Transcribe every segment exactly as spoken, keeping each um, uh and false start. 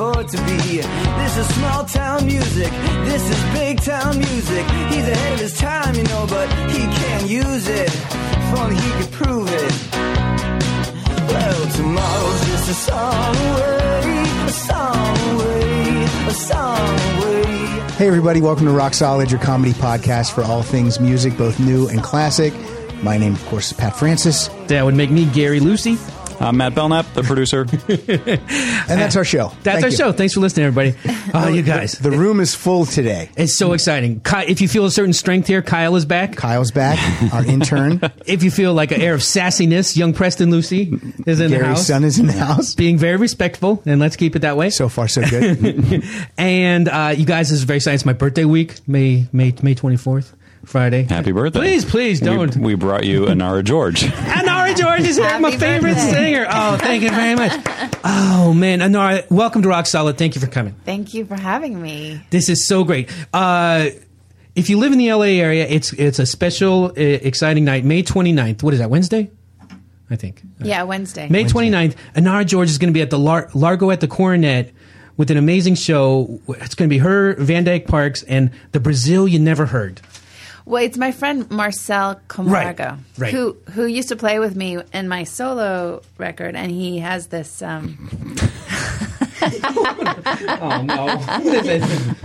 afford to be. This is small town music, this is big town music. He's ahead of his time, you know, but he can't use it. If only he could prove it. Well, tomorrow's just a song away, a song away, a song away. Hey everybody, welcome to Rock Solid, your comedy podcast for all things music, both new and classic. My name, of course, is Pat Francis. That would make me Gary Lucy. I'm Matt Belknap, the producer. And that's our show. That's Thank our you. show. Thanks for listening, everybody. Oh, you guys. The room is full today. It's so exciting. Ky- if you feel a certain strength here, Kyle is back. Kyle's back, our intern. If you feel like an air of sassiness, young Preston Lucy is in the Gary's house. son is in the house. Being very respectful, and let's keep it that way. So far, so good. And uh, you guys, this is very exciting. It's my birthday week, May May May twenty-fourth. Friday. Happy birthday. Please, please don't. We, we brought you Anara George. Anara George is here, my favorite birthday. singer. Oh, thank you very much. Oh, man. Anara, welcome to Rock Solid. Thank you for coming. Thank you for having me. This is so great. Uh, if you live in the L A area, it's it's a special, uh, exciting night, May twenty-ninth. What is that, Wednesday? I think. Yeah, Wednesday. May twenty-ninth, Anara George is going to be at the Lar- Largo at the Coronet with an amazing show. It's going to be her, Van Dyke Parks, and the Brazil You Never Heard. Well, it's my friend Marcel Camargo, Right, right. who who used to play with me in my solo record, and he has this. Um, Oh, no. What is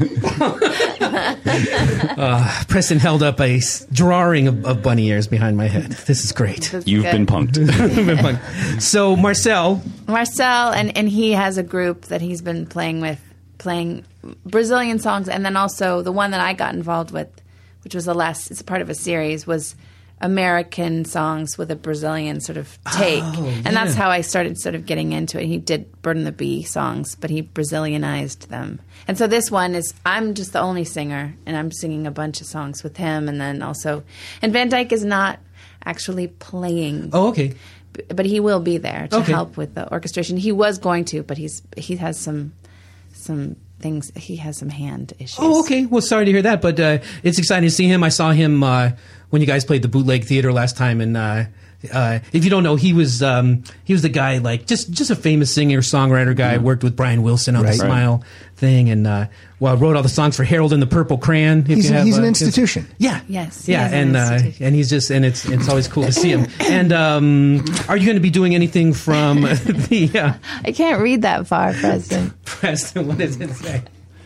it? uh, Preston held up a s- drawing of, of bunny ears behind my head. This is great. that's You've good. been punked. So, Marcel, Marcel, and, and he has a group that he's been playing with, playing Brazilian songs, and then also the one that I got involved with, which was the last, it's a part of a series, was American songs with a Brazilian sort of take. Oh, and that's yeah. how I started sort of getting into it. He did Bird and the Bee songs, but he Brazilianized them. And so this one is, I'm just the only singer, and I'm singing a bunch of songs with him, and then also, and Van Dyke is not actually playing. oh, okay. But he will be there to Okay. help with the orchestration. He was going to, but he's he has some some things. He has some hand issues. Oh, okay. Well, sorry to hear that, but uh, it's exciting to see him. I saw him uh, when you guys played the Bootleg Theater last time, and uh, uh, if you don't know, he was um, he was the guy, like just just a famous singer songwriter guy. Worked with Brian Wilson on Right. the Smile thing, and uh, well, wrote all the songs for Harold and the Purple Crayon. If He's, you have, he's an uh, institution. Yeah. Yes, he Yeah, is an and uh, institution. and he's just and it's it's always cool to see him. And um, are you going to be doing anything from the uh, I can't read that far, Preston. Preston? What does it say?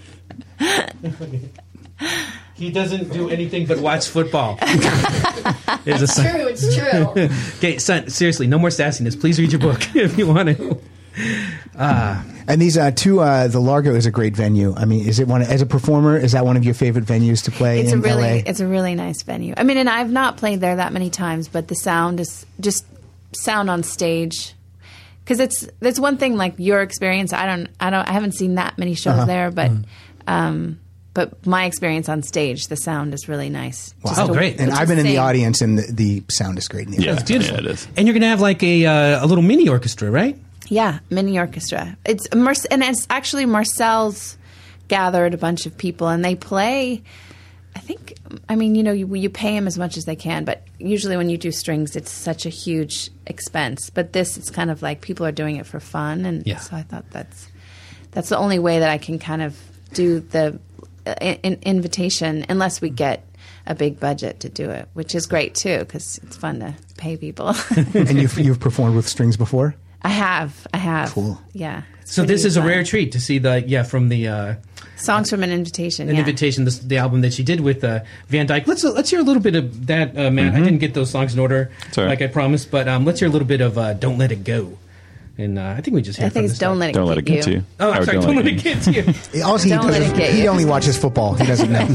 He doesn't do anything but watch football. It's It's true. It's true. Okay, son, seriously, no more sassiness. Please read your book if you want to. Uh, And these uh, two, uh, the Largo is a great venue. I mean, is it one, as a performer, is that one of your favorite venues to play It's in a really L A? it's a really nice venue. I mean, and I've not played there that many times, but the sound is just sound on stage. Because it's it's one thing like your experience. I don't I don't I haven't seen that many shows Uh-huh. there, but. Mm-hmm. Um, But my experience on stage, the sound is really nice. Wow. Just Oh, to- great. And to I've been in the sing. audience, and the, the sound is great in the Yeah. audience. it's beautiful. yeah, it is. And you're going to have like a uh, a little mini orchestra, right? Yeah, mini orchestra. It's Mar- and it's actually Marcel's gathered a bunch of people, and they play. I think. I mean, you know, you, you pay them as much as they can, but usually when you do strings, it's such a huge expense. But this, it's kind of like people are doing it for fun, and Yeah. so I thought that's that's the only way that I can kind of do the uh, in, invitation, unless we get a big budget to do it, which is great too because it's fun to pay people. And you've, you've performed with strings before? I have, I have. Cool. Yeah. it's So this pretty is a fun. rare treat to see the yeah from the uh, Songs from an Invitation. an yeah. invitation this, the album that she did with uh, Van Dyke. Let's uh, let's hear a little bit of that, uh, Matt. I didn't get those songs in order all right. like I promised, but um, let's hear a little bit of uh, "Don't Let It Go." And uh, I think we just hear I from think the it's Don't start. Let It Don't let it get to you. Oh, I'm Or sorry. Don't let it get to you. Also, he, Don't let doesn't- it get he you. only watches football. He doesn't know.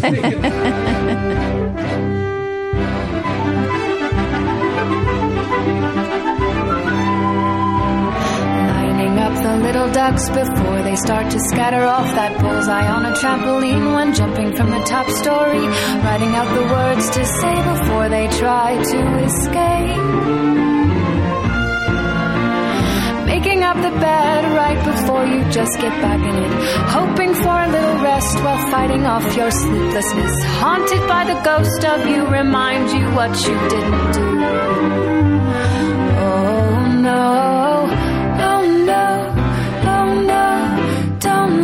Lining up the little ducks before they start to scatter off that bullseye on a trampoline. One jumping from the top story, writing out the words to say before they try to escape. Making up the bed right before you just get back in it, hoping for a little rest while fighting off your sleeplessness. Haunted by the ghost of you, remind you what you didn't do. Oh no, oh no, oh no, don't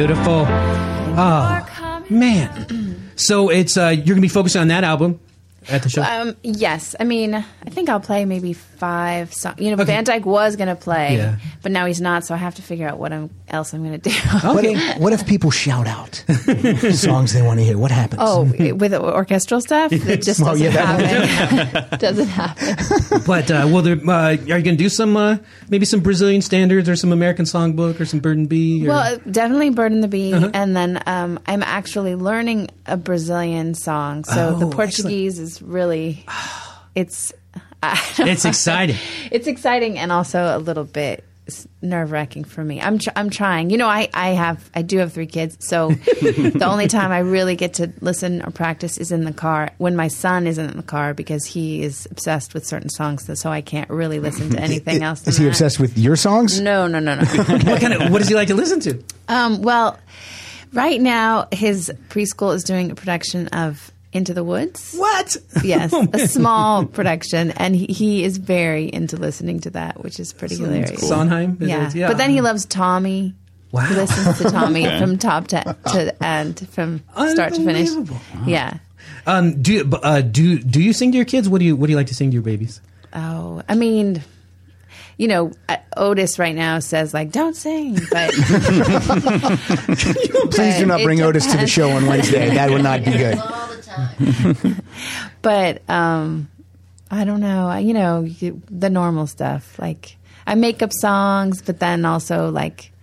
Beautiful. Oh, man. So it's uh, you're going to be focusing on that album at the show? Um, yes. I mean, I think I'll play maybe five songs. You know, Okay. Van Dyke was going to play, Yeah. but now he's not, so I have to figure out what I'm, else I'm going to do. What, if, what if people shout out songs they want to hear? What happens? Oh, with orchestral stuff? It just Well, doesn't yeah, happen. doesn't happen. But uh, well, there, uh, are you going to do some uh, maybe some Brazilian standards or some American songbook or some Bird and Bee? Or? Well, definitely Bird and the Bee. Uh-huh. And then um, I'm actually learning a Brazilian song. So Oh, the Portuguese is really, it's... I don't It's know. exciting. It's exciting and also a little bit nerve wracking for me. I'm tr- I'm trying. You know, I, I have I do have three kids, so the only time I really get to listen or practice is in the car when my son isn't in the car because he is obsessed with certain songs, so I can't really listen to anything else. Is than he that. obsessed with your songs? No, no, no, no. What kind of what does he like to listen to? um, well, right now his preschool is doing a production of Into the Woods. What? Yes, Oh, a man. small production, and he, he is very into listening to that, which is pretty hilarious. cool. Sondheim? It Yeah. is, yeah. but then he loves Tommy. Wow. He listens to Tommy from top to, to end, from start to finish. Unbelievable. Yeah. Um, do you- uh, do do you sing to your kids? What do you what do you like to sing to your babies? Oh, I mean, you know, uh, Otis right now says like, "Don't sing," but Please do not It bring Otis to the depends. show on Wednesday. That would not be good. All the time. but um, I don't know. I- You know, you, the normal stuff. Like I make up songs, but then also like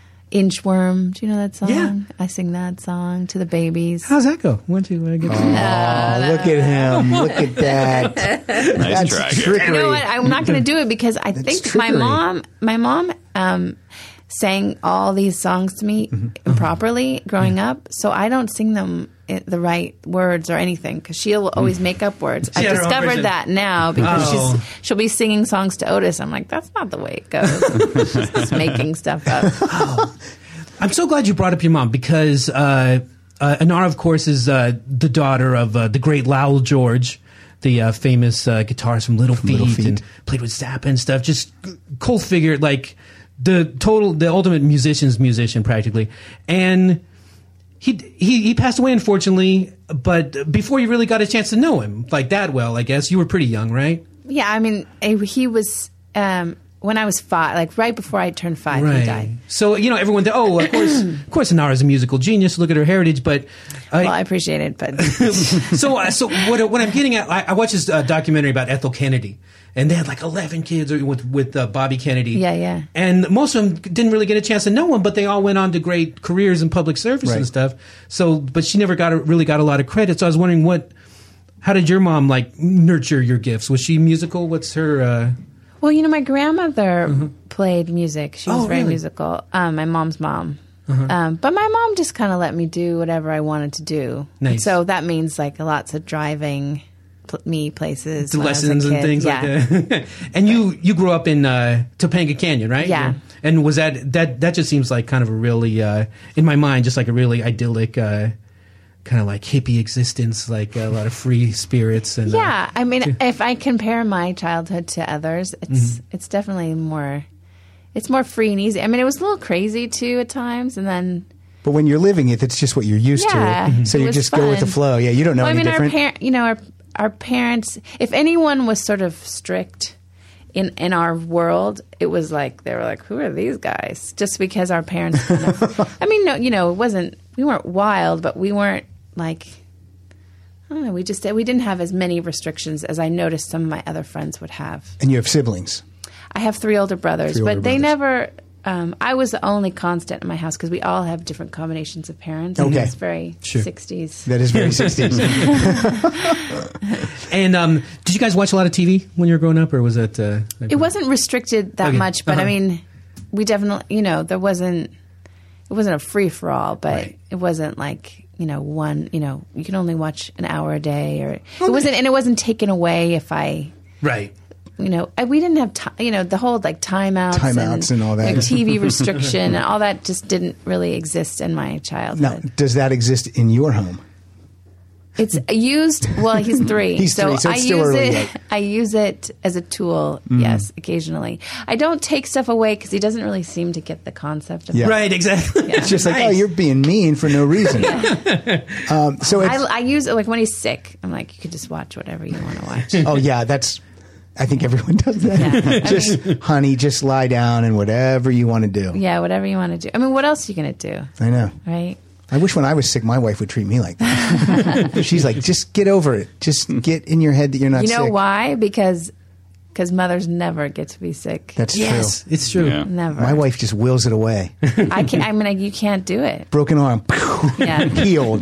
Inchworm. Do you know that song? Yeah. I sing that song to the babies. How's that go? When do you uh, get? Oh, look at him. Look at that. Nice try. You trickery. know what? I'm not going to do it because I think my trickery. mom, my mom, um, sang all these songs to me Mm-hmm. improperly growing up, so I don't sing them i- the right words or anything because she'll always make up words. She I've had her own version. discovered that now because Oh. she's she'll be singing songs to Otis. I'm like, that's not the way it goes. She's just making stuff up. I'm so glad you brought up your mom because uh, uh, Inara, of course, is uh, the daughter of uh, the great Lowell George, the uh, famous uh, guitarist from Little Feat, Little Feat. and played with Zappa and stuff. Just cool figure, like the total, the ultimate musician's musician, practically. And he he he passed away, unfortunately. But before you really got a chance to know him like that well, I guess you were pretty young, right? Yeah, I mean, eh, he was um, when I was five, like right before I turned five, he died. So you know, everyone. Oh, of course, of course, Inara's a musical genius. Look at her heritage, but. Uh, Well, I appreciate it, but so, uh, so what, what I'm getting at, I, I watched this uh, documentary about Ethel Kennedy, and they had like eleven kids with with uh, Bobby Kennedy. Yeah, yeah. And most of them didn't really get a chance to know him, but they all went on to great careers in public service Right. and stuff. So, but she never got a, really got a lot of credit. So I was wondering, what, how did your mom like nurture your gifts? Was she musical? What's her? Uh, well, you know, my grandmother played music. She was Oh, very really? musical. Um, my mom's mom. Um, but my mom just kind of let me do whatever I wanted to do. Nice. So that means like lots of driving pl- me places, to when I was a lessons and kid. things yeah. like that. And you you grew up in uh, Topanga Canyon, right? Yeah. And was that that that just seems like kind of a really uh, in my mind just like a really idyllic uh, kind of like hippie existence, like a lot of free spirits and uh, Yeah, I mean, if I compare my childhood to others, it's it's definitely more, it's more free and easy. I mean, it was a little crazy too at times, and then But when you're living it, that's just what you're used Yeah, to. So it you was just go with the fun. flow. Yeah, you don't know well, I any mean, different. our parent, you know, our our parents. If anyone was sort of strict in in our world, it was like they were like, "Who are these guys?" Just because our parents. Kind of, I mean, no, you know, it wasn't. We weren't wild, but we weren't like. I don't know. We just we didn't have as many restrictions as I noticed some of my other friends would have. and you have siblings. I have three older brothers, Three but older they brothers. never. Um, I was the only constant in my house because we all have different combinations of parents. Okay. It's very Sure. sixties. That is very sixties. And um, did you guys watch a lot of T V when you were growing up, or was it? Uh, like- It wasn't restricted that Okay. much, but I Uh-huh. mean, we definitely, you know, there wasn't. It wasn't a free for all, but Right. it wasn't like you know one. You know, you can only watch an hour a day, or Oh, it wasn't, and it wasn't taken away if I. right. You know, I, we didn't have time. You know, the whole like timeouts, Timeouts and all that. you know, T V restriction, and all that just didn't really exist in my childhood. Now, does that exist in your home? It's used. Well, he's three. He's so three, so I it's still use early it. yet. I use it as a tool. Yes, occasionally. I don't take stuff away because he doesn't really seem to get the concept of Yeah. it. Right, exactly. It's just like, Nice. oh, you're being mean for no reason. um, so it's, I, I use it like when he's sick. I'm like, you could just watch whatever you want to watch. oh yeah, that's. I think everyone does that. Yeah. I just, honey, just lie down and whatever you want to do. Yeah, whatever you want to do. I mean, what else are you going to do, I know. right? I wish when I was sick, my wife would treat me like that. She's like, just get over it. Just get in your head that you're not You know sick. why? Because because mothers never get to be sick. That's Yes, it's true. Yeah. Never. true. My wife just wills it away. I can't. I mean, like, you can't do it. Broken arm, Yeah. healed.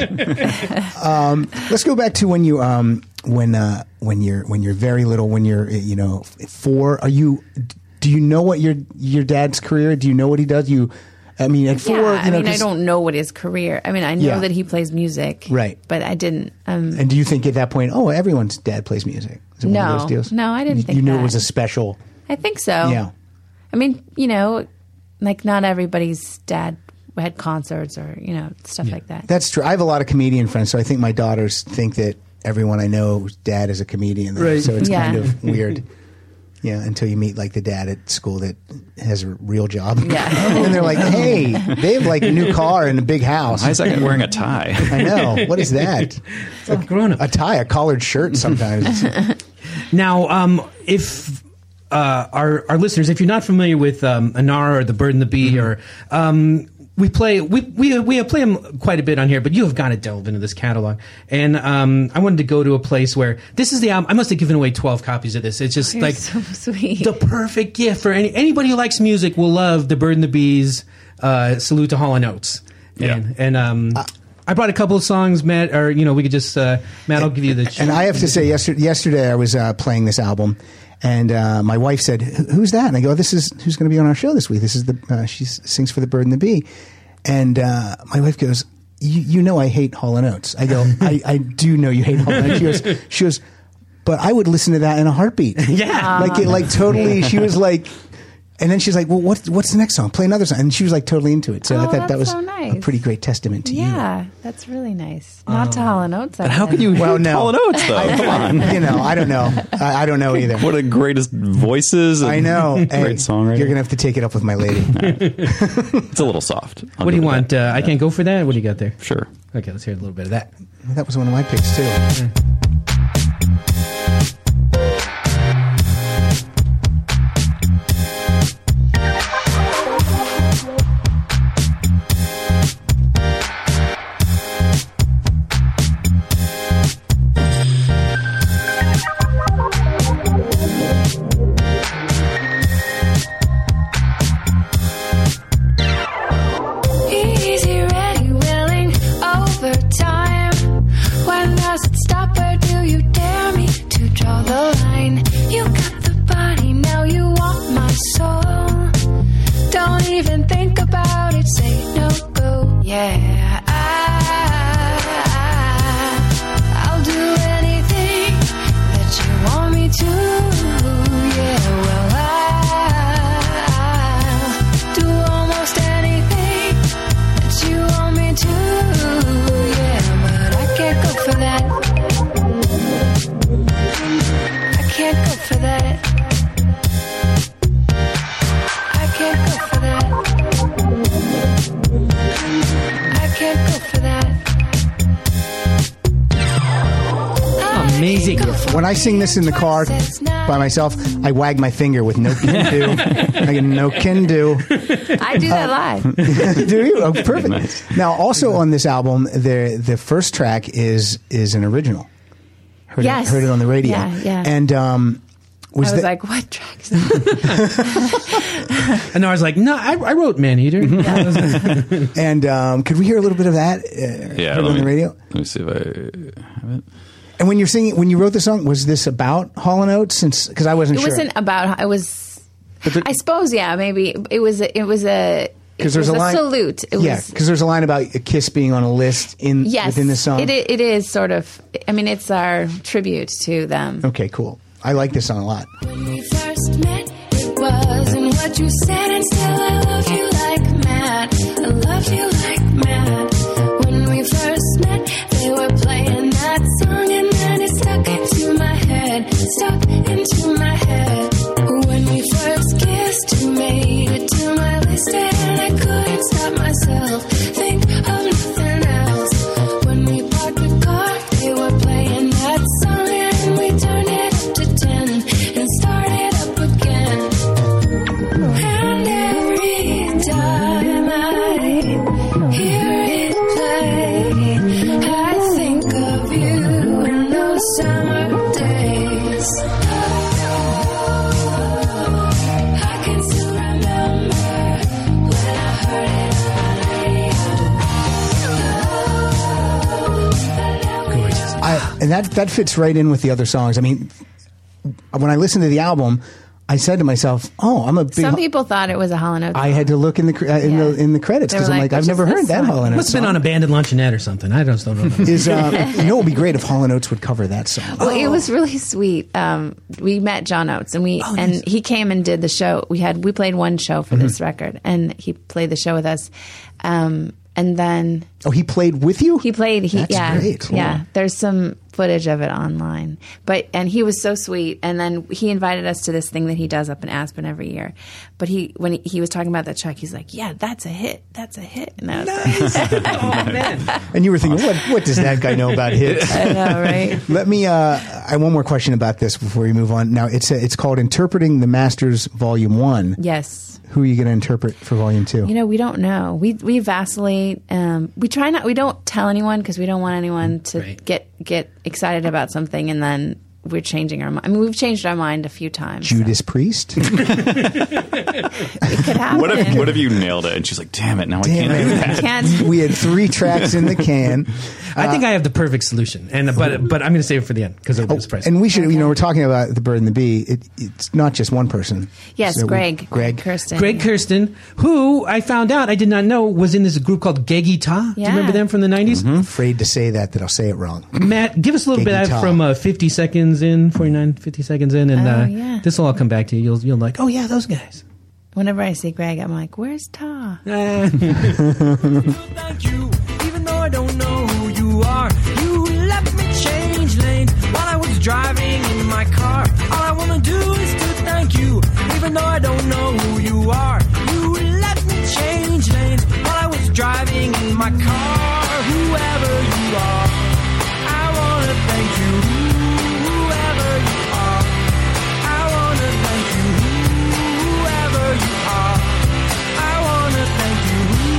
um, let's go back to when you um, when uh, when you're when you're very little. When you're you know four. Are you? Do you know what your your dad's career? Do you know what he does? You. I mean, at four. Yeah, you know, I mean, I 'cause- don't know what his career. I mean, I know Yeah. that he plays music, Right. But I didn't. Um, And do you think at that point, oh, everyone's dad plays music? Is it one No. of those deals? No, I didn't You, think you knew that. it was a special. I think so. Yeah. I mean, you know, like not everybody's dad had concerts or you know stuff like that. That's true. I have a lot of comedian friends, so I think my daughters think that everyone I know's dad is a comedian. Right. So it's Yeah. kind of weird. Yeah, until you meet like the dad at school that has a real job. Yeah. And they're like, hey, they have like a new car and a big house. Why is that guy wearing a tie? I know. What is that? A grown up. A tie, a collared shirt sometimes. Now, um, if uh, our our listeners, if you're not familiar with um, Anara or the Bird and the Bee, or um, we play we we we play them quite a bit on here, but you have got to delve into this catalog. And um, I wanted to go to a place where this is the album. I must have given away twelve copies of this. It's just You're like so sweet. the perfect gift for any anybody who likes music will love the Bird and the Bees. Uh, Salute to Hall and Oates. Yeah. And, and um, I brought a couple of songs, Matt, or you know, we could just uh, Matt. I'll give you the. And I have to say, yesterday, yesterday I was uh, playing this album, and uh, my wife said, "Who- "Who's that?" And I go, "This is who's going to be on our show this week. This is the uh, she sings for the Bird and the Bee." And uh, my wife goes, you, "You know I hate Hall and Oates." I go, I, "I do know you hate Hall and Oates." She goes, "She goes, but I would listen to that in a heartbeat." Yeah. like it, like totally. She was like. And then she's like, "Well, what's what's the next song? Play another song." And she was like totally into it. So Oh, I thought that that's was so a nice. pretty great testament to you. Yeah, that's really nice. Not to Hall and Oates. But how can you Well, hate no. Hall and Oates, though? Come on. You know, I don't know. I, I don't know either. What a greatest voices. And I know. Great Hey, songwriter. You're gonna have to take it up with my lady. It's a little soft. I'll What do go you with want? that. Uh, I can't go for that. What do you got there? Sure. Okay, let's hear a little bit of that. That was one of my picks too. Easy, ready, willing, overtime. When does it stop, or do you dare me to draw the line? You got the body, now you want my soul. Don't even think about it, say no go. Yeah, I, I'll do anything that you want me to. Yeah, well, I'll do almost anything that you want me to. Yeah, but I can't go for that. I can't go for that. I can't go for that. I can't go for that. Amazing. When I sing this in the car by myself, I wag my finger with no can do. I get no can do. I do that live. Do you? Oh, perfect. Nice. Now, also on this album, the the first track is is an original. Heard Yes. it, heard it on the radio. Yeah, yeah. And um, was, I was that- like, what track is that? And I was like, no, I, I wrote Man Eater. and um, could we hear a little bit of that? Uh, Yeah. heard it Let on me, the radio. Let me see if I have it. And when you're singing, when you wrote the song, was this about Hall and Oates? Since because I wasn't It sure. wasn't about. It was. there- I suppose, yeah, maybe it was. A, it was a. Because it there's was a line. salute. It yeah, was. because there's a line about a kiss being on a list in Yes, within the song. It, i- it is sort of. I mean, it's our tribute to them. Okay, cool. I like this song a lot. When we first met, it wasn't what you said, and still I love you like mad. I love you like mad. When we first met, they were playing that summer days. I can still remember when I heard it on the radio. I, and that that fits right in with the other songs. I mean, when I listened to the album, I said to myself, "Oh, I'm a big." Some people thought it was a Hall and Oates I song. had to look in the cre- uh, in Yeah. the in the credits They because were I'm like, like, I've "Which never is heard this that song?" Hall and Oates Must have been song. on Abandoned Luncheonette or something. I just don't know. Is uh, you know, it would be great if Hall and Oates would cover that song. Well, it was really sweet. Um, we met John Oates, and we Oh, and he came and did the show. We had we played one show for this record, and he played the show with us. Um, and then Oh, he played with you. he played. He That's yeah, great. yeah. There's some footage of it online, but and he was so sweet. And then he invited us to this thing that he does up in Aspen every year. But he when he, he was talking about that track, he's like, "Yeah, that's a hit. That's a hit." And I was like, Oh, man. And you were thinking, what what does that guy know about hits? I know, right? Let me. Uh, I have one more question about this before we move on. Now, it's a, it's called Interpreting the Masters Volume One. Yes. Who are you going to interpret for Volume Two? You know, we don't know. We we vacillate. Um, we try not. We don't tell anyone because we don't want anyone to Right. get get excited about something and then we're changing our mind. I mean, we've changed our mind a few times. so Judas Priest. it could happen. What if what if you nailed it and she's like, damn it, now I Damn can't do it. that. Can't. We had three tracks in the can. I think I have the perfect solution, and but but I'm going to save it for the end because it'll be a surprise. And we should, you know, we're talking about the Bird and the Bee. It, it's not just one person. Yes, So we- Greg. Greg. Kirsten. Greg Kirsten, who I found out I did not know was in this group called Geggy Ta. Do you Yeah. remember them from the nineties? Afraid to say that, that I'll say it wrong. Matt, give us a little Geggy bit out Ta. from uh, fifty seconds in, forty-nine, fifty seconds in, and Oh, uh, yeah. this will all come back to you. You'll you'll like, oh yeah, those guys. Whenever I see Greg, I'm like, "Where's Ta?" Uh, Thank you, even though I don't know who you are. You let me change lanes while I was driving in my car. All I wanna do is to thank you, even though I don't know who you are. You let me change lanes while I was driving in my car. Whoever you are, I wanna thank you. Whoever you are, I wanna thank you. Whoever you are, I wanna thank you.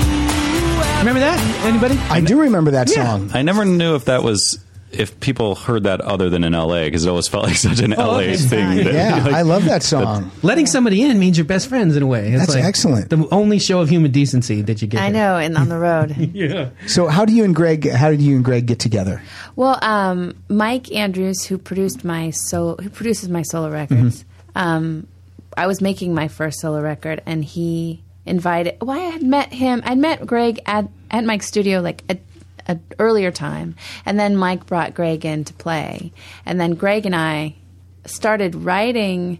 Whoever remember that? Anybody? I do remember that Yeah. song. I never knew if that was if people heard that other than in L A because it always felt like such an L A okay. thing. That, Yeah, like, I love that song. Letting somebody in means you're best friends in a way. It's That's like excellent. The only show of human decency that you get. I there. know, and on the road. Yeah. So how do you and Greg, how did you and Greg get together? Well, um, Mike Andrews, who produced my solo, who produces my solo records, um, I was making my first solo record, and he invited. Well, I had met him. I'd met Greg at at Mike's studio like a, a earlier time, and then Mike brought Greg in to play, and then Greg and I started writing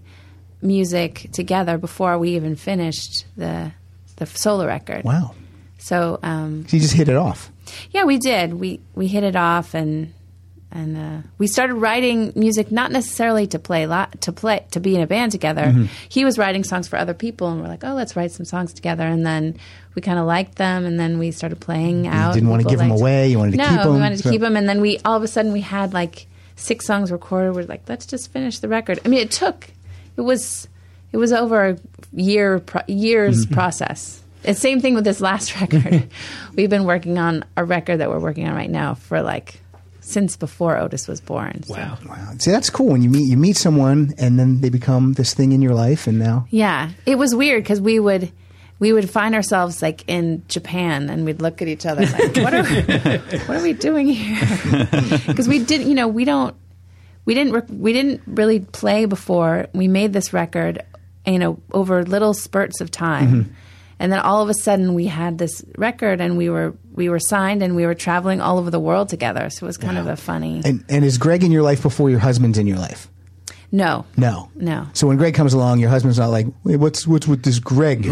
music together before we even finished the the solo record. Wow. So. Um, So you just hit it off. yeah, we did. We we hit it off, and and uh, we started writing music not necessarily to play lo- to play to be in a band together. He was writing songs for other people, and we're like, oh, let's write some songs together. And then we kind of liked them, and then we started playing out. didn't want to People give them liked- away. You wanted to no, keep them. we wanted to So- keep them, and then we all of a sudden we had like six songs recorded. We're like, let's just finish the record. I mean, it took it was it was over a year pro- years process. It's same thing with this last record. We've been working on a record that we're working on right now for like since before Otis was born. So. Wow. Wow. See, that's cool when you meet you meet someone and then they become this thing in your life, and now Yeah, it was weird because we would we would find ourselves like in Japan and we'd look at each other like, what are what are we doing here? Because we didn't, you know, we don't we didn't rec- we didn't really play before. We made this record, you know, over little spurts of time. Mm-hmm. And then all of a sudden we had this record and we were we were signed and we were traveling all over the world together. So it was kind of a funny. and and is Greg in your life before your husband's in your life? No. No. No. So when Greg comes along, your husband's not like, wait, what's what's with this Greg?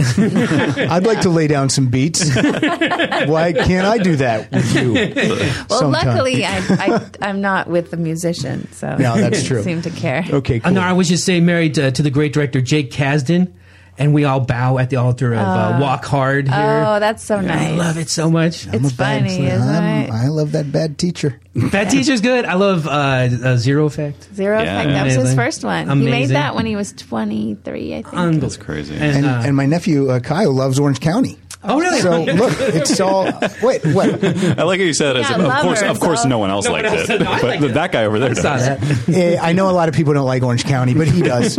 I'd like to lay down some beats. Why can't I do that with you? Well, sometime? luckily I, I I'm not with the musician, so No, that's he true. doesn't seem to care. Okay, cool. Uh, no, I was just saying, married to, to the great director Jake Kasdan, and we all bow at the altar of uh, Walk Hard here. Oh, that's so I nice. love it so much. I'm It's a bad- funny, isn't I'm- it? I love that bad teacher. Bad Teacher's good. I love uh, uh, Zero Effect. Zero Yeah. Effect. That was his Amazing. first one. He made Amazing. that when he was twenty-three, I think. Unbelievable. That's crazy. And, And, uh, and my nephew uh, Kyle loves Orange County. Oh, really? So look, it's all. Wait, what? I like how you said it. Yeah, As, of course, lovers, of course, so- no one else No one liked else it, did. No, I but liked it. that guy over there I saw does. that. Eh, I know a lot of people don't like Orange County, but he does.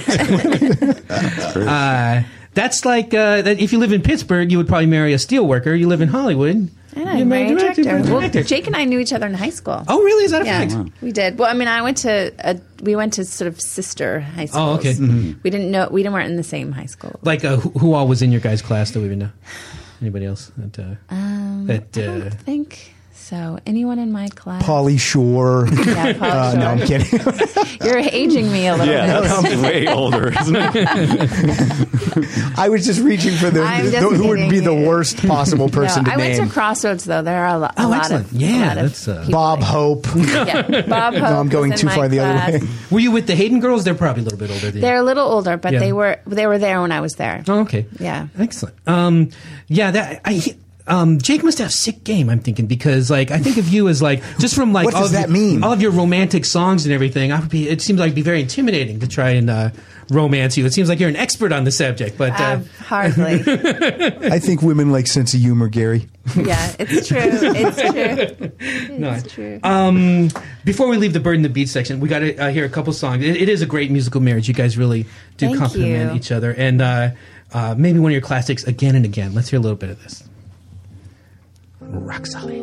Uh, that's like uh, that if you live in Pittsburgh, you would probably marry a steel worker. You live in Hollywood. And I you married a director, director. Well, director. Jake and I knew each other in high school. Oh, really? Is that a yeah, fact? we did. Well, I mean, I went to a, we went to sort of sister high schools. Oh, okay. We didn't know we didn't weren't in the same high school. Like uh, who, who all was in your guys' class that we would know? Anybody else? That, uh, Um, that I uh, don't think so. Anyone in my class? Pauly Shore. Yeah, Pauly Uh, Shore. no, I'm kidding. You're aging me a little Yeah, bit. that sounds way older, isn't it? I was just reaching for the, I'm the just who would be kidding. the worst possible person no, to I name. went to Crossroads though. There are a, lo- a Oh, lot excellent. of Yeah, a lot of that's, uh, people Bob there. Hope. Yeah, Bob Hope. No, I'm going was in too my far the class. other way. were you with the Hayden girls? They're probably a little bit older than you. They're a little older, but Yeah. they were they were there when I was there. Oh, okay. Yeah. Excellent. Um, yeah, that I. Um, Jake must have sick game. I'm thinking because, like, I think of you as like just from like What all does of that your, mean? all of your romantic songs and everything. I would be. It seems like it'd be very intimidating to try and uh, romance you. It seems like you're an expert on the subject, but uh, Uh, hardly. I think women like sense of humor, Gary. Yeah, it's true. It's true. No. It's true. Um, before we leave the Bird and the Beat section, we got to uh, hear a couple songs. It, it is a great musical marriage. You guys really do Thank complement you. each other, and uh, uh, maybe one of your classics, Again and Again. Let's hear a little bit of this. Rock solid.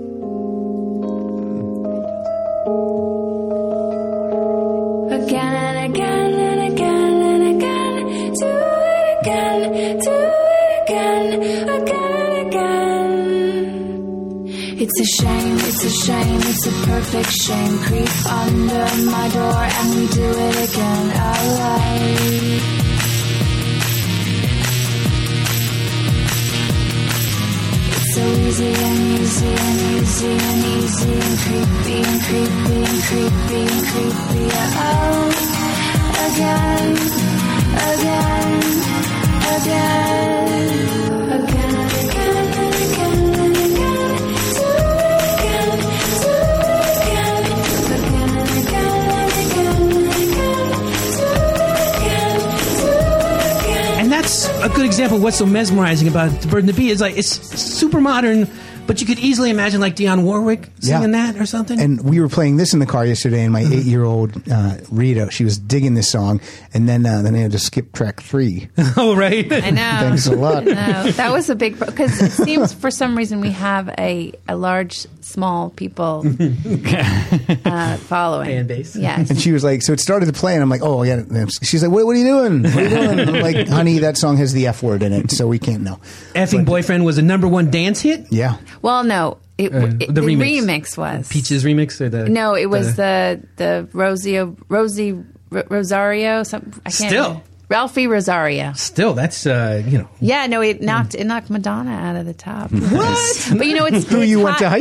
Again and again and again and again. Do it again, do it again, again and again. It's a shame, it's a shame, it's a perfect shame. Creep under my door and we do it again. Alright. So easy and easy and easy and easy and creepy and creepy and creepy and creepy. Oh, again, again, again, again and again and again and again. Do it again, do it again, again and again and again and again. Do it again, do it again. And that's a good example of what's so mesmerizing about The Bird and the Bee. Is like it's super modern, but you could easily imagine like Dionne Warwick singing Yeah. that or something. And we were playing this in the car yesterday, and my eight-year-old uh, Rita, she was digging this song, and then uh, then I had to skip track three. oh, right. I know. Thanks a lot. I know. That was a big because it seems for some reason we have a a large small people uh, following Fan base. Yes. And she was like, so it started to play, and I'm like, oh, yeah. She's like, what, what are you doing? What are you doing? And I'm like, honey, that song has the F word in it, so we can't know. Effing Boyfriend was a number one dance hit. Yeah. Well, no, it, Uh, it- the the, remix. remix. was Peaches remix or the No, it was the the Rosie Rosie R- Rosario. Some I can't. Still. Ralphie Rosario. Still, that's uh, you know. Yeah, no, it knocked it knocked Madonna out of the top. What? But you know, it's Who it's you went hot- to high